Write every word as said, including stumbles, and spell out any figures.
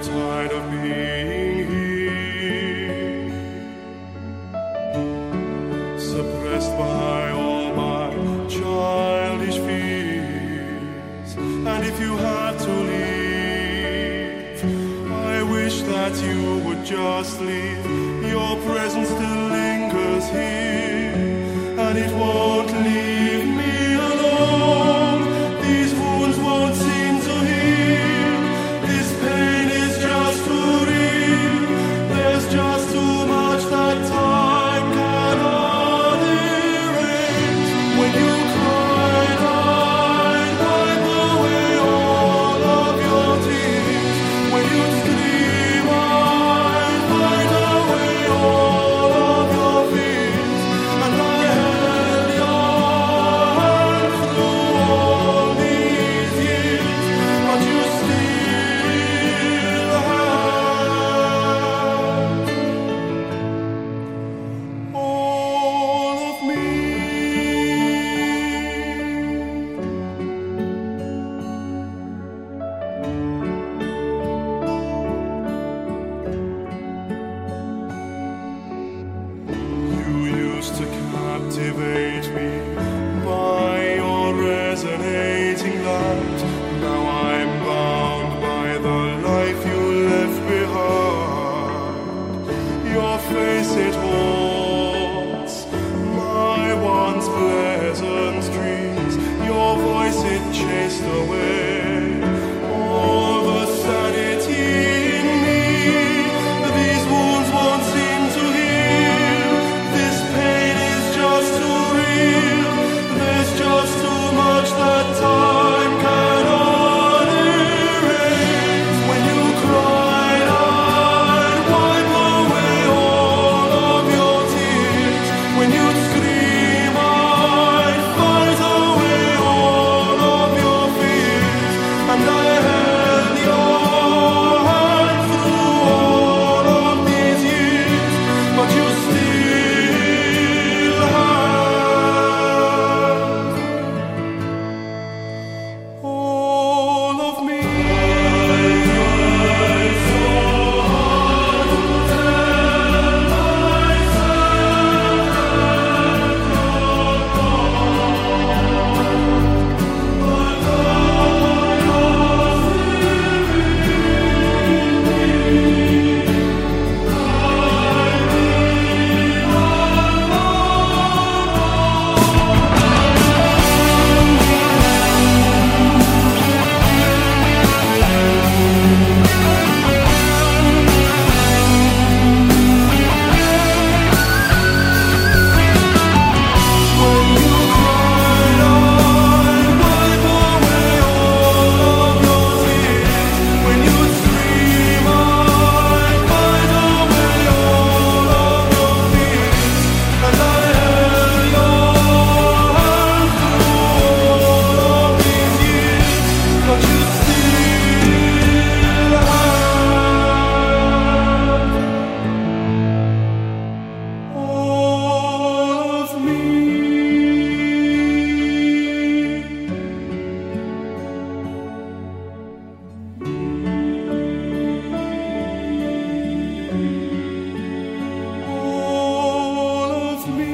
tired of being here, suppressed by all my childish fears. And if you had to leave, I wish that you would just leave. Your presence still lingers here, and it won't leave me alone. These wounds won't seem to heal. This pain is just too real. There's just too much that time cannot erase. When you cried, I'd wipe away all of your tears. When you scream, I'd fight away all of your fears. And I held your hand through all these years, but you still have all of me. You used to captivate me by your resonating light. Now I'm bound by the life you left behind. Your face, it haunts my once pleasant dreams. Your voice, it chased away all the sanity in me. These wounds won't seem to heal. This pain is just too real. There's just too much that time cannot erase. When you cried, I'd wipe away all of your tears. When you'd scream, I'd fight away all of your fears. And I held your hand through all of these years, but you still have all of me. I tried so hard to tell myself that you're gone, but now you're still with me. When you cried, I'd wipe away all of your tears. When you'd scream, I'd fight away all of your fears. And I held your hand through all of these years, but you still have all of me. All of me.